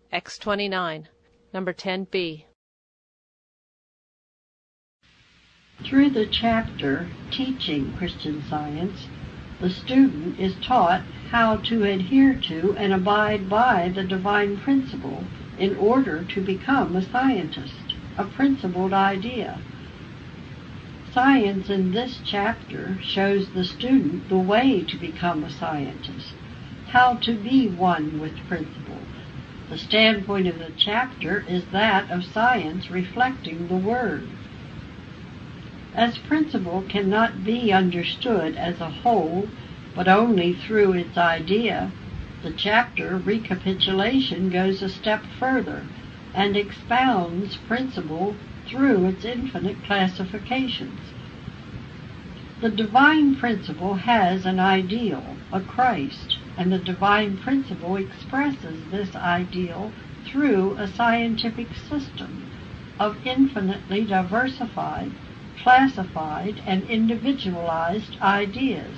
X29, number 10B. Through the chapter Teaching Christian Science, the student is taught how to adhere to and abide by the divine principle in order to become a scientist, a principled idea. Science in this chapter shows the student the way to become a scientist, how to be one with principle. The standpoint of the chapter is that of science reflecting the Word. As principle cannot be understood as a whole, but only through its idea, the chapter Recapitulation goes a step further and expounds principle through its infinite classifications. The divine principle has an ideal, a Christ, and the divine principle expresses this ideal through a scientific system of infinitely diversified, classified, and individualized ideas.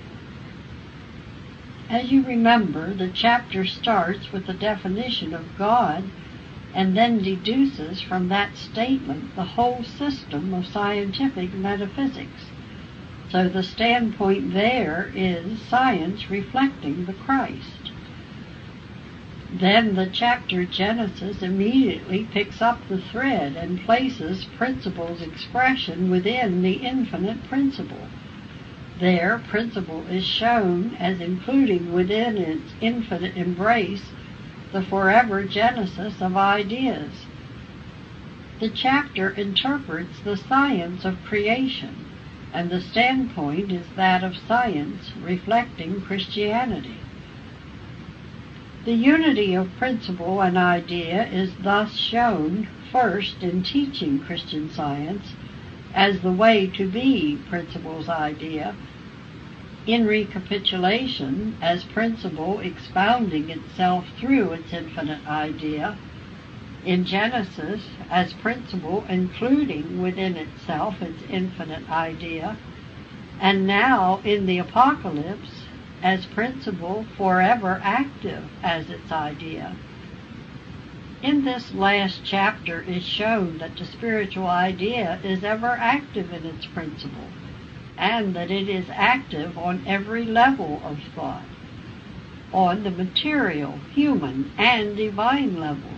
As you remember, the chapter starts with the definition of God and then deduces from that statement the whole system of scientific metaphysics. So the standpoint there is science reflecting the Christ. Then the chapter Genesis immediately picks up the thread and places principle's expression within the infinite principle. There, principle is shown as including within its infinite embrace the forever genesis of ideas. The chapter interprets the science of creation, and the standpoint is that of science reflecting Christianity. The unity of principle and idea is thus shown first in Teaching Christian Science as the way to be principle's idea, in Recapitulation as principle expounding itself through its infinite idea, in Genesis as principle including within itself its infinite idea, and now in the Apocalypse as principle forever active as its idea. In this last chapter is shown that the spiritual idea is ever active in its principle, and that it is active on every level of thought, on the material, human, and divine levels.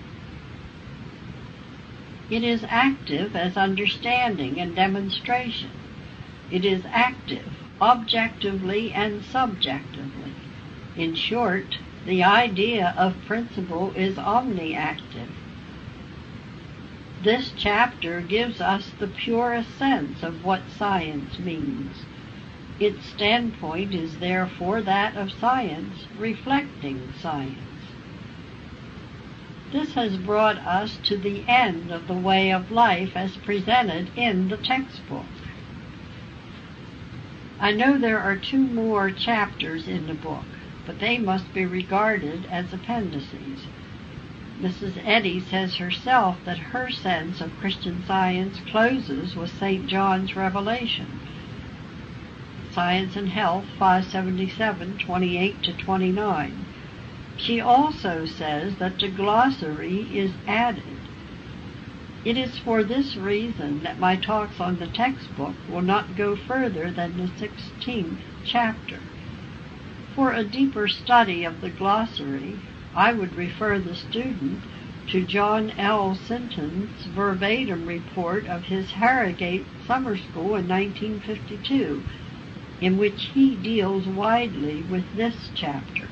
It is active as understanding and demonstration. It is active objectively and subjectively. In short, the idea of principle is omni-active. This chapter gives us the purest sense of what science means. Its standpoint is therefore that of science reflecting science. This has brought us to the end of the way of life as presented in the textbook. I know there are 2 more chapters in the book, but they must be regarded as appendices. Mrs. Eddy says herself that her sense of Christian Science closes with St. John's Revelation. Science and Health, 577, 28-29. She also says that the glossary is added. It is for this reason that my talks on the textbook will not go further than the 16th chapter. For a deeper study of the glossary, I would refer the student to John L. Sinton's verbatim report of his Harrogate Summer School in 1952, in which he deals widely with this chapter.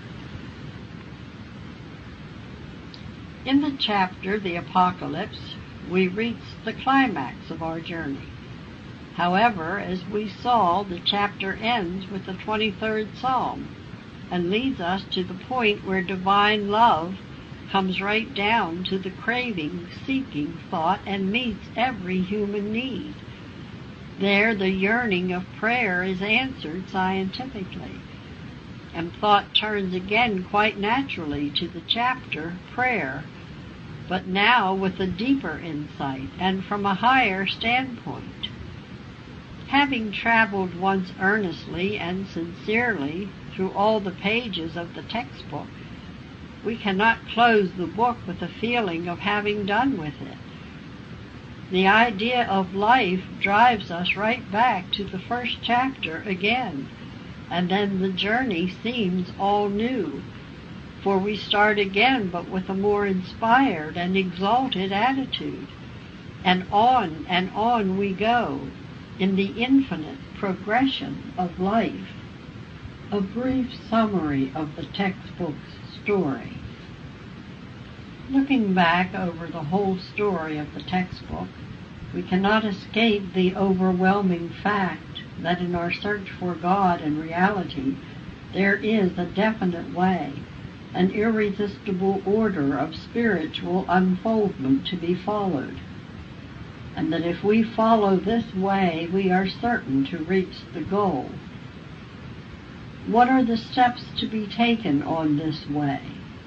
In the chapter The Apocalypse, we reach the climax of our journey. However, as we saw, the chapter ends with the 23rd Psalm and leads us to the point where divine love comes right down to the craving, seeking thought and meets every human need. There, the yearning of prayer is answered scientifically, and thought turns again quite naturally to the chapter Prayer, but now with a deeper insight and from a higher standpoint. Having traveled once earnestly and sincerely through all the pages of the textbook, we cannot close the book with a feeling of having done with it. The idea of life drives us right back to the first chapter again, and then the journey seems all new, for we start again but with a more inspired and exalted attitude, and on we go in the infinite progression of life. A brief summary of the textbook's story. Looking back over the whole story of the textbook, we cannot escape the overwhelming fact that in our search for God and reality, there is a definite way, an irresistible order of spiritual unfoldment to be followed, and that if we follow this way, we are certain to reach the goal. What are the steps to be taken on this way?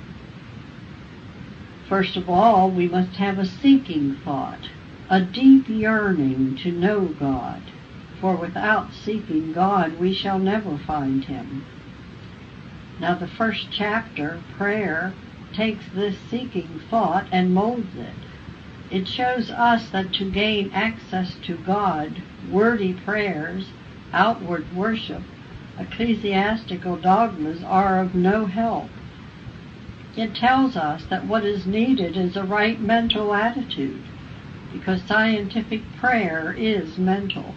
First of all, we must have a seeking thought, a deep yearning to know God, for without seeking God we shall never find Him. Now the first chapter, prayer, takes this seeking thought and molds it. It shows us that to gain access to God, wordy prayers, outward worship, ecclesiastical dogmas are of no help. It tells us that what is needed is a right mental attitude, because scientific prayer is mental.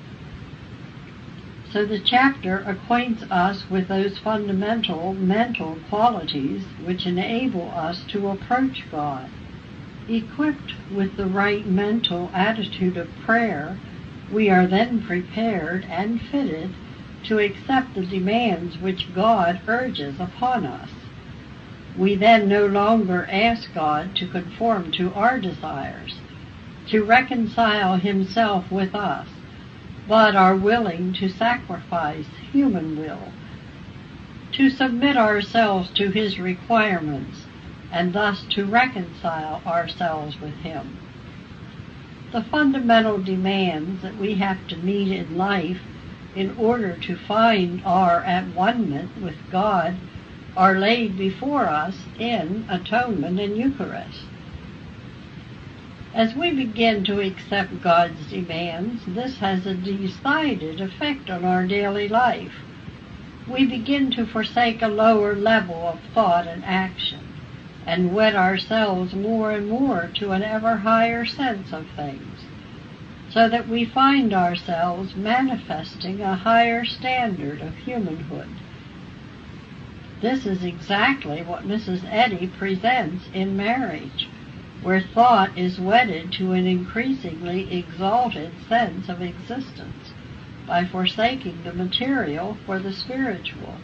So the chapter acquaints us with those fundamental mental qualities which enable us to approach God. Equipped with the right mental attitude of prayer, we are then prepared and fitted to accept the demands which God urges upon us. We then no longer ask God to conform to our desires, to reconcile Himself with us, but are willing to sacrifice human will, to submit ourselves to His requirements, and thus to reconcile ourselves with Him. The fundamental demands that we have to meet in life in order to find our at-one-ment with God are laid before us in atonement and Eucharist. As we begin to accept God's demands, this has a decided effect on our daily life. We begin to forsake a lower level of thought and action, and wed ourselves more and more to an ever higher sense of things, so that we find ourselves manifesting a higher standard of humanhood. This is exactly what Mrs. Eddy presents in Marriage, where thought is wedded to an increasingly exalted sense of existence by forsaking the material for the spiritual.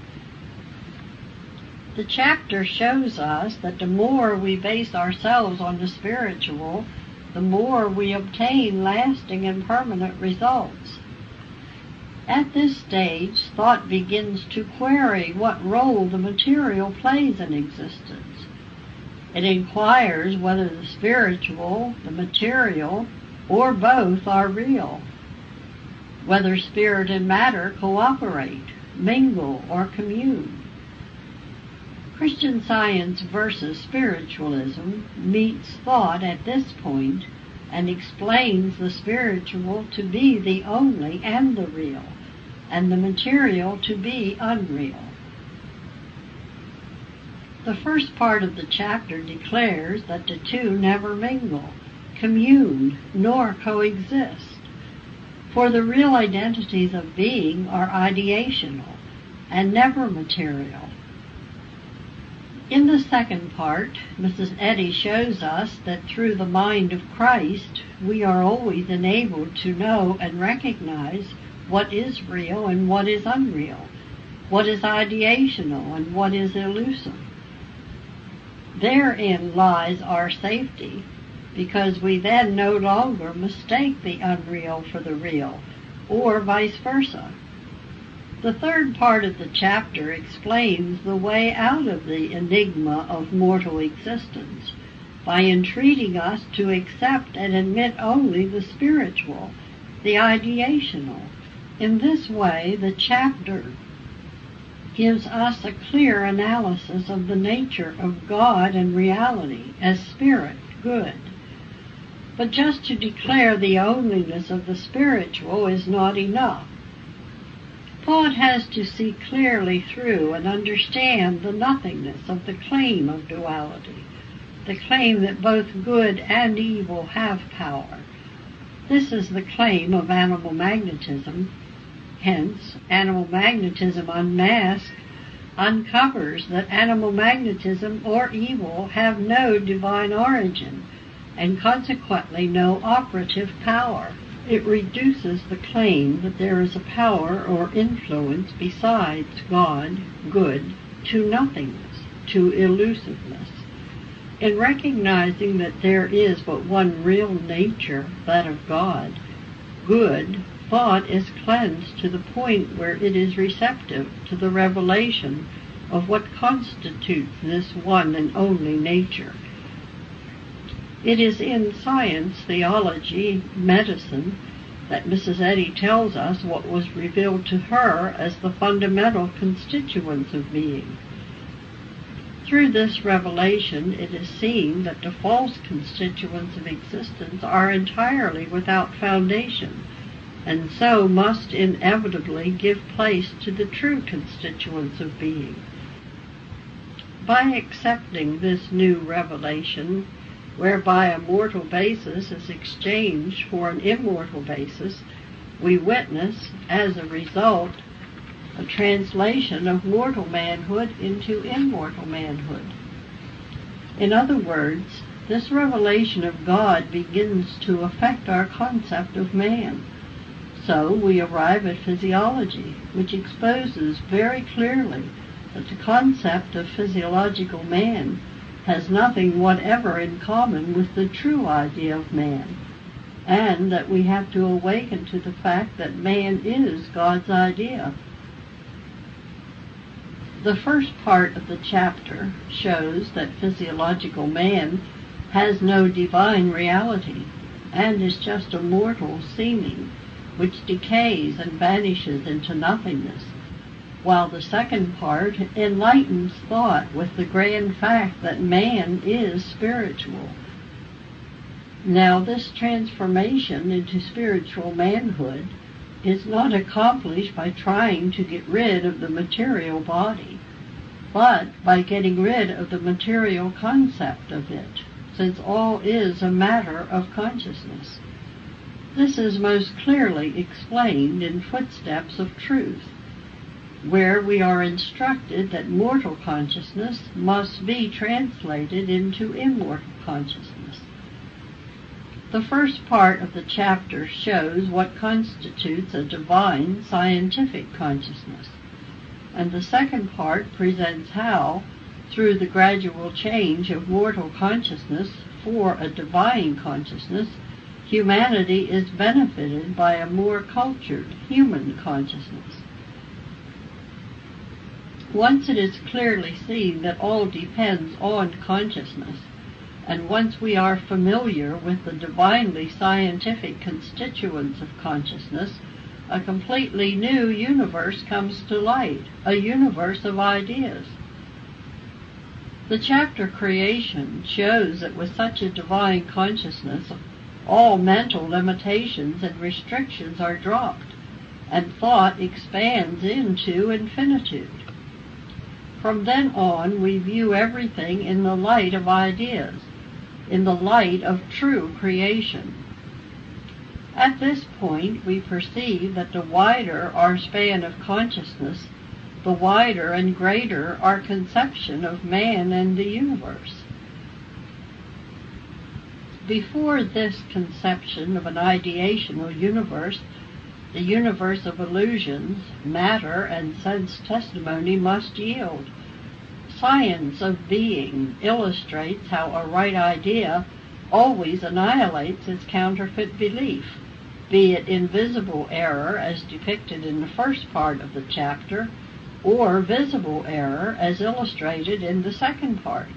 The chapter shows us that the more we base ourselves on the spiritual, the more we obtain lasting and permanent results. At this stage, thought begins to query what role the material plays in existence. It inquires whether the spiritual, the material, or both are real, whether spirit and matter cooperate, mingle, or commune. Christian Science versus spiritualism meets thought at this point and explains the spiritual to be the only and the real, and the material to be unreal. The first part of the chapter declares that the two never mingle, commune, nor coexist, for the real identities of being are ideational and never material. In the second part, Mrs. Eddy shows us that through the mind of Christ, we are always enabled to know and recognize what is real and what is unreal, what is ideational and what is elusive. Therein lies our safety, because we then no longer mistake the unreal for the real, or vice versa. The third part of the chapter explains the way out of the enigma of mortal existence by entreating us to accept and admit only the spiritual, the ideational. In this way, the chapter gives us a clear analysis of the nature of God and reality as spirit, good. But just to declare the onlyness of the spiritual is not enough. Thought has to see clearly through and understand the nothingness of the claim of duality, the claim that both good and evil have power. This is the claim of animal magnetism. Hence, animal magnetism unmasked uncovers that animal magnetism or evil have no divine origin and consequently no operative power. It reduces the claim that there is a power or influence besides God, good, to nothingness, to elusiveness. In recognizing that there is but one real nature, that of God, good, thought is cleansed to the point where it is receptive to the revelation of what constitutes this one and only nature. It is in science, theology, medicine, that Mrs. Eddy tells us what was revealed to her as the fundamental constituents of being. Through this revelation, it is seen that the false constituents of existence are entirely without foundation, and so must inevitably give place to the true constituents of being. By accepting this new revelation, whereby a mortal basis is exchanged for an immortal basis, we witness, as a result, a translation of mortal manhood into immortal manhood. In other words, this revelation of God begins to affect our concept of man. So we arrive at physiology, which exposes very clearly that the concept of physiological man has nothing whatever in common with the true idea of man, and that we have to awaken to the fact that man is God's idea. The first part of the chapter shows that physiological man has no divine reality, and is just a mortal seeming, which decays and vanishes into nothingness, while the second part enlightens thought with the grand fact that man is spiritual. Now, this transformation into spiritual manhood is not accomplished by trying to get rid of the material body, but by getting rid of the material concept of it, since all is a matter of consciousness. This is most clearly explained in Footsteps of Truth, where we are instructed that mortal consciousness must be translated into immortal consciousness. The first part of the chapter shows what constitutes a divine scientific consciousness, and the second part presents how, through the gradual change of mortal consciousness for a divine consciousness, humanity is benefited by a more cultured human consciousness. Once it is clearly seen that all depends on consciousness, and once we are familiar with the divinely scientific constituents of consciousness, a completely new universe comes to light, a universe of ideas. The chapter Creation shows that with such a divine consciousness, all mental limitations and restrictions are dropped, and thought expands into infinitude. From then on, we view everything in the light of ideas, in the light of true creation. At this point, we perceive that the wider our span of consciousness, the wider and greater our conception of man and the universe. Before this conception of an ideational universe, the universe of illusions, matter, and sense testimony must yield. Science of being illustrates how a right idea always annihilates its counterfeit belief, be it invisible error as depicted in the first part of the chapter, or visible error as illustrated in the second part.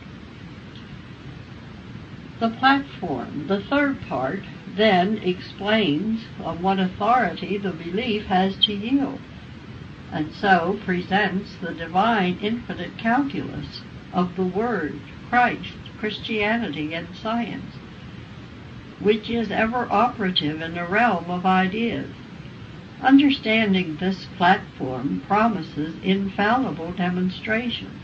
The platform, the third part, then explains on what authority the belief has to yield. and so presents the divine infinite calculus of the Word, Christ, Christianity, and science, which is ever operative in the realm of ideas. Understanding this platform promises infallible demonstration.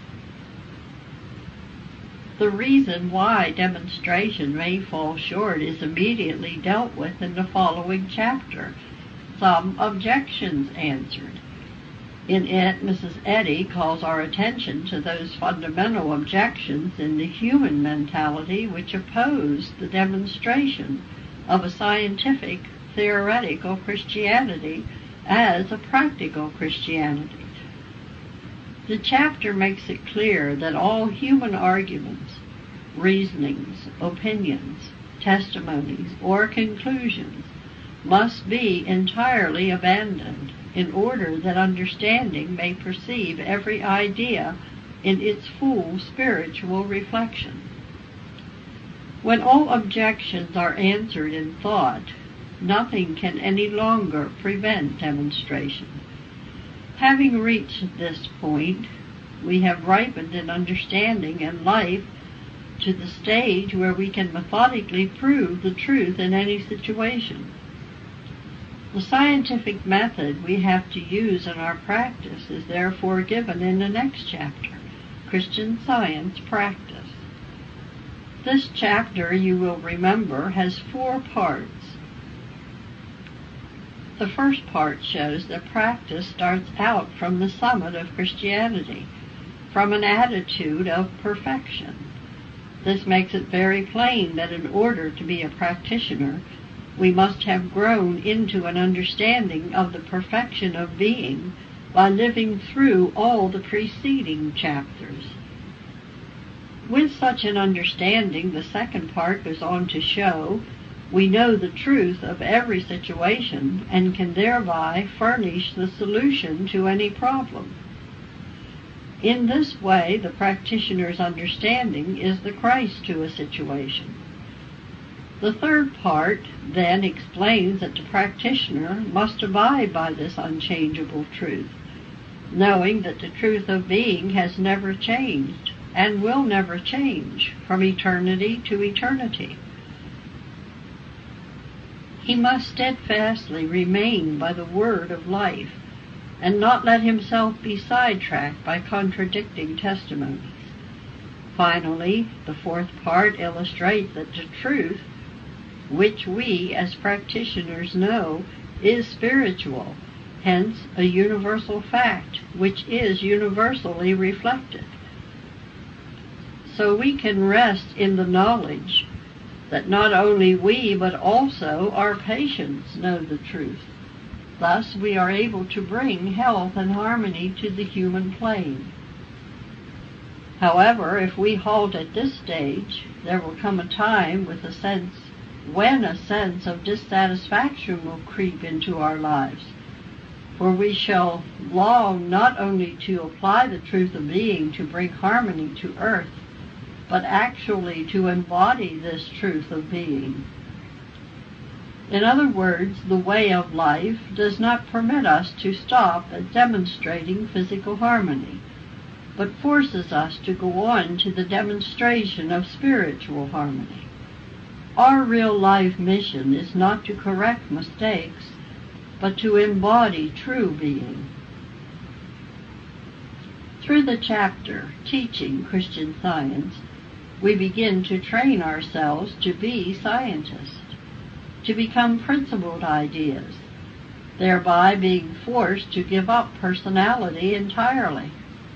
The reason why demonstration may fall short is immediately dealt with in the following chapter, Some Objections Answered. In it, Mrs. Eddy calls our attention to those fundamental objections in the human mentality which oppose the demonstration of a scientific, theoretical Christianity as a practical Christianity. The chapter makes it clear that all human arguments, reasonings, opinions, testimonies, or conclusions must be entirely abandoned in order that understanding may perceive every idea in its full spiritual reflection. When all objections are answered in thought, nothing can any longer prevent demonstration. Having reached this point, we have ripened in understanding and life to the stage where we can methodically prove the truth in any situation. The scientific method we have to use in our practice is therefore given in the next chapter, Christian Science Practice. This chapter, you will remember, has 4 parts. The first part shows that practice starts out from the summit of Christianity, from an attitude of perfection. This makes it very plain that in order to be a practitioner, we must have grown into an understanding of the perfection of being by living through all the preceding chapters. With such an understanding, the second part goes on to show we know the truth of every situation and can thereby furnish the solution to any problem. In this way, the practitioner's understanding is the Christ to a situation. The third part then explains that the practitioner must abide by this unchangeable truth, knowing that the truth of being has never changed and will never change from eternity to eternity. He must steadfastly remain by the word of life and not let himself be sidetracked by contradicting testimonies. Finally, the fourth part illustrates that the truth, which we as practitioners know, is spiritual, hence a universal fact which is universally reflected. So we can rest in the knowledge that not only we but also our patients know the truth. Thus we are able to bring health and harmony to the human plane. However, if we halt at this stage, there will come a time when a sense of dissatisfaction will creep into our lives, for we shall long not only to apply the truth of being to bring harmony to earth, but actually to embody this truth of being. In other words, the way of life does not permit us to stop at demonstrating physical harmony, but forces us to go on to the demonstration of spiritual harmony. Our real-life mission is not to correct mistakes, but to embody true being. Through the chapter, Teaching Christian Science, we begin to train ourselves to be scientists, to become principled ideas, thereby being forced to give up personality entirely.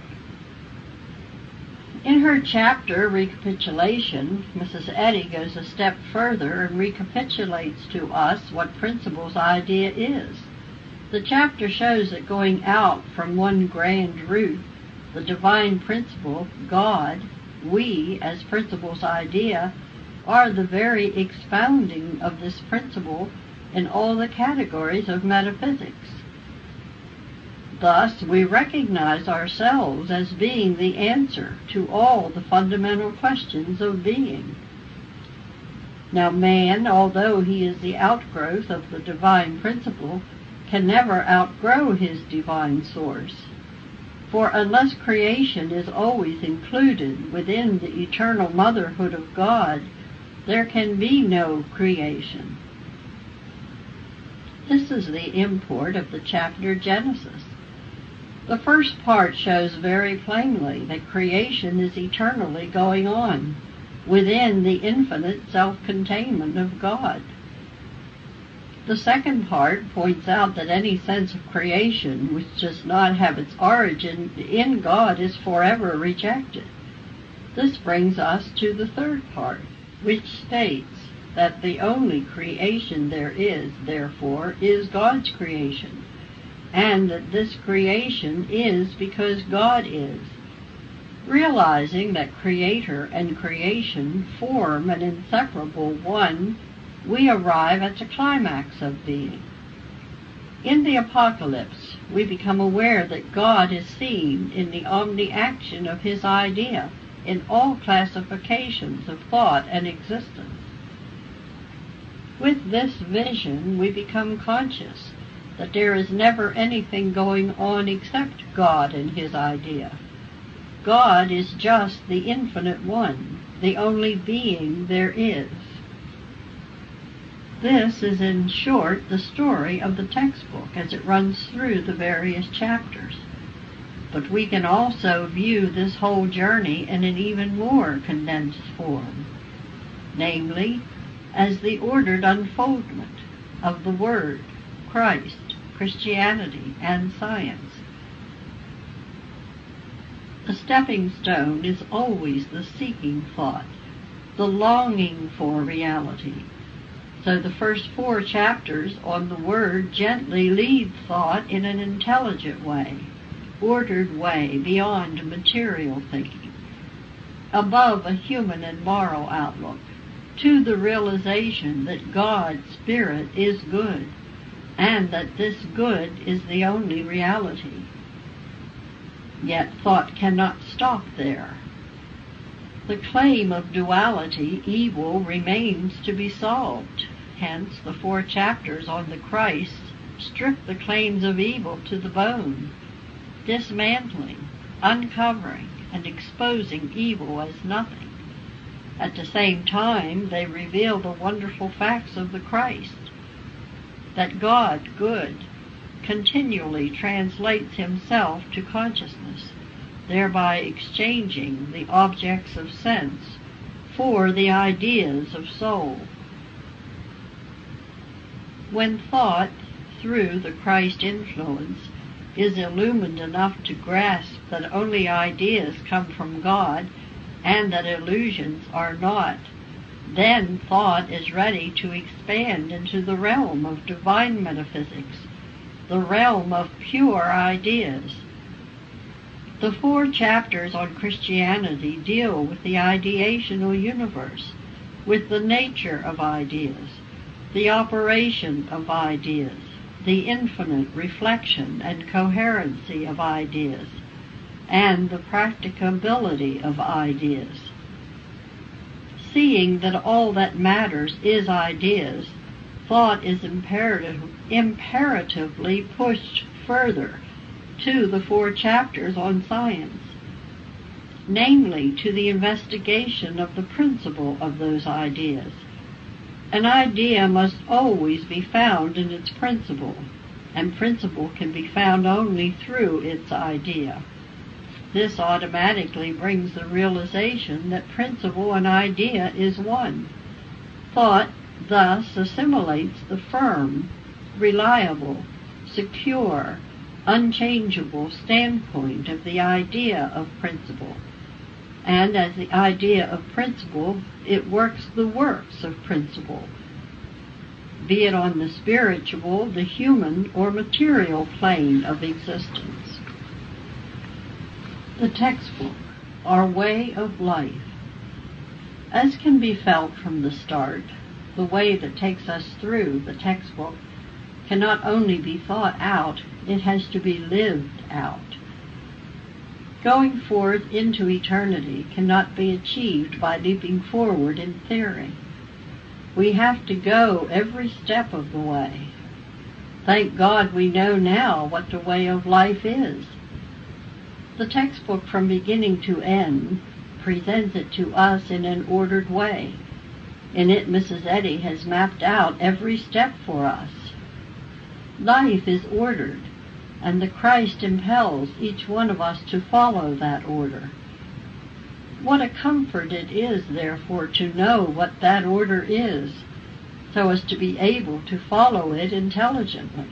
In her chapter, Recapitulation, Mrs. Eddy goes a step further and recapitulates to us what principle's idea is. The chapter shows that going out from one grand root, the divine principle, God, we, as principle's idea, are the very expounding of this principle in all the categories of metaphysics. Thus, we recognize ourselves as being the answer to all the fundamental questions of being. Now, man, although he is the outgrowth of the divine principle, can never outgrow his divine source. For unless creation is always included within the eternal motherhood of God, there can be no creation. This is the import of the chapter Genesis. The first part shows very plainly that creation is eternally going on within the infinite self-containment of God. The second part points out that any sense of creation which does not have its origin in God is forever rejected. This brings us to the third part, which states that the only creation there is, therefore, is God's creation, and that this creation is because God is. Realizing that Creator and creation form an inseparable one, we arrive at the climax of being. In the Apocalypse, we become aware that God is seen in the omni-action of his idea in all classifications of thought and existence. With this vision, we become conscious that there is never anything going on except God and his idea. God is just the infinite one, the only being there is. This is, in short, the story of the textbook as it runs through the various chapters. But we can also view this whole journey in an even more condensed form, namely, as the ordered unfoldment of the Word, Christ, Christianity, and science. The stepping stone is always the seeking thought, the longing for reality. So the first 4 chapters on the Word gently lead thought in an intelligent way, ordered way beyond material thinking, above a human and moral outlook, to the realization that God's Spirit is good, and that this good is the only reality. Yet thought cannot stop there. The claim of duality, evil, remains to be solved. Hence, the 4 chapters on the Christ strip the claims of evil to the bone, dismantling, uncovering, and exposing evil as nothing. At the same time, they reveal the wonderful facts of the Christ, that God, good, continually translates himself to consciousness, thereby exchanging the objects of sense for the ideas of soul. When thought, through the Christ influence, is illumined enough to grasp that only ideas come from God and that illusions are not, then thought is ready to expand into the realm of divine metaphysics, the realm of pure ideas. The 4 chapters on Christianity deal with the ideational universe, with the nature of ideas, the operation of ideas, the infinite reflection and coherency of ideas, and the practicability of ideas. Seeing that all that matters is ideas, thought is imperatively pushed further to the 4 chapters on science, namely to the investigation of the principle of those ideas. An idea must always be found in its principle, and principle can be found only through its idea. This automatically brings the realization that principle and idea is one. Thought thus assimilates the firm, reliable, secure, unchangeable standpoint of the idea of principle, and as the idea of principle, it works the works of principle, be it on the spiritual, the human, or material plane of existence. The textbook, our way of life. As can be felt from the start, the way that takes us through the textbook cannot only be thought out, it has to be lived out. Going forth into eternity cannot be achieved by leaping forward in theory. We have to go every step of the way. Thank God we know now what the way of life is. The textbook from beginning to end presents it to us in an ordered way. In it, Mrs. Eddy has mapped out every step for us. Life is ordered, and the Christ impels each one of us to follow that order. What a comfort it is, therefore, to know what that order is, so as to be able to follow it intelligently.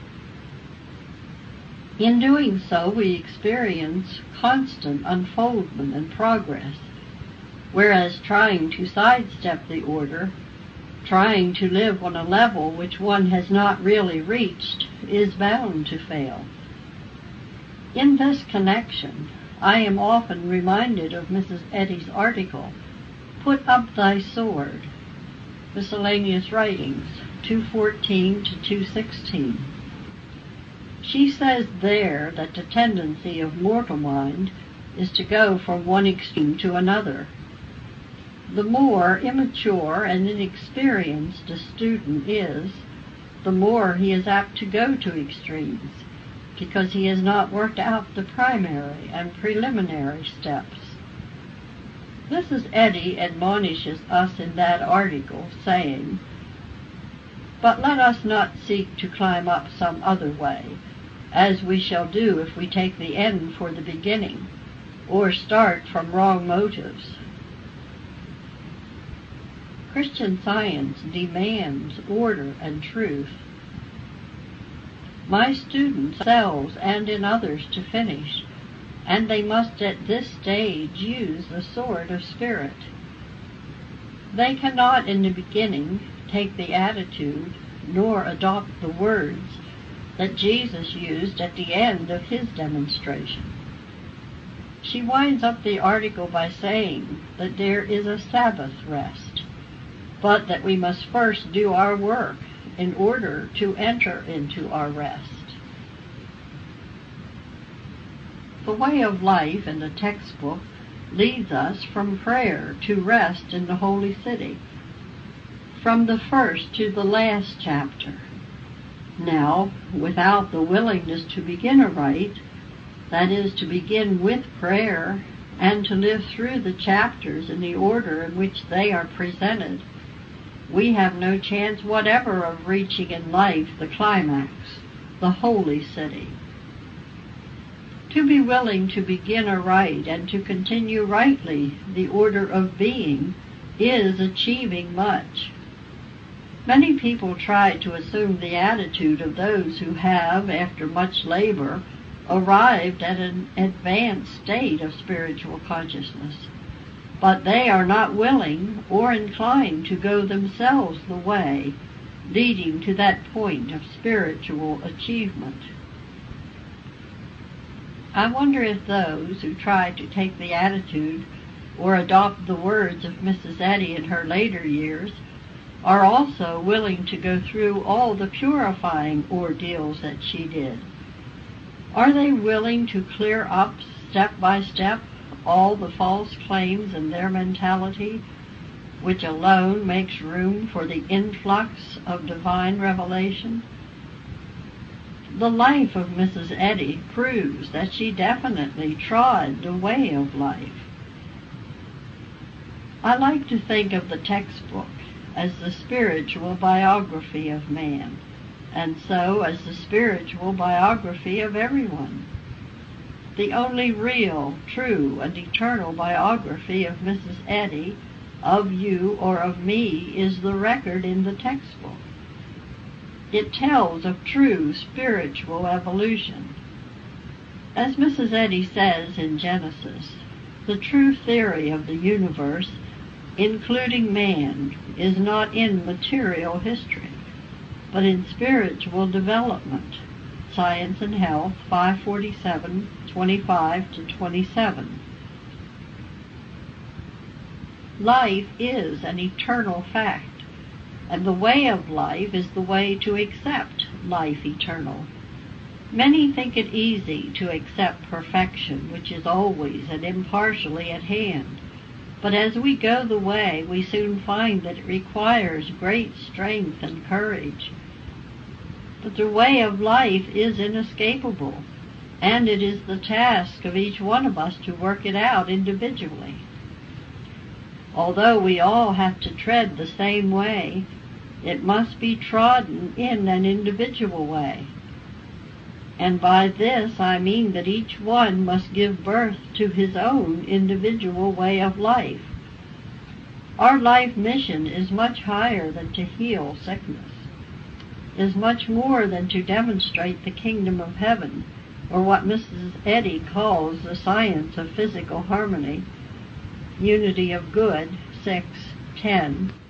In doing so, we experience constant unfoldment and progress, whereas trying to sidestep the order, trying to live on a level which one has not really reached, is bound to fail. In this connection, I am often reminded of Mrs. Eddy's article, "Put Up Thy Sword," Miscellaneous Writings, 214 to 216. She says there that the tendency of mortal mind is to go from one extreme to another. The more immature and inexperienced a student is, the more he is apt to go to extremes, because he has not worked out the primary and preliminary steps. Mrs. Eddy admonishes us in that article, saying, "But let us not seek to climb up some other way, as we shall do if we take the end for the beginning, or start from wrong motives." Christian Science demands order and truth. My students themselves and in others to finish, and they must at this stage use the sword of spirit. They cannot in the beginning take the attitude nor adopt the words that Jesus used at the end of his demonstration. She winds up the article by saying that there is a Sabbath rest, but that we must first do our work in order to enter into our rest. The way of life in the textbook leads us from prayer to rest in the holy city, from the first to the last chapter. Now, without the willingness to begin aright, that is, to begin with prayer and to live through the chapters in the order in which they are presented, we have no chance whatever of reaching in life the climax, the holy city. To be willing to begin aright and to continue rightly the order of being is achieving much. Many people try to assume the attitude of those who have, after much labor, arrived at an advanced state of spiritual consciousness, but they are not willing or inclined to go themselves the way leading to that point of spiritual achievement. I wonder if those who try to take the attitude or adopt the words of Mrs. Eddy in her later years are also willing to go through all the purifying ordeals that she did. Are they willing to clear up step by step all the false claims in their mentality, which alone makes room for the influx of divine revelation? The life of Mrs. Eddy proves that she definitely trod the way of life. I like to think of the textbook as the spiritual biography of man, and so as the spiritual biography of everyone. The only real, true, and eternal biography of Mrs. Eddy, of you, or of me is the record in the textbook. It tells of true spiritual evolution. As Mrs. Eddy says in Genesis, the true theory of the universe, including man, is not in material history, but in spiritual development. Science and Health, 547, 25 to 27. Life is an eternal fact, and the way of life is the way to accept life eternal. Many think it easy to accept perfection, which is always and impartially at hand. But as we go the way, we soon find that it requires great strength and courage. But the way of life is inescapable, and it is the task of each one of us to work it out individually. Although we all have to tread the same way, it must be trodden in an individual way. And by this I mean that each one must give birth to his own individual way of life. Our life mission is much higher than to heal sickness, is much more than to demonstrate the kingdom of heaven, or what Mrs. Eddy calls the science of physical harmony, Unity of Good, 6:10.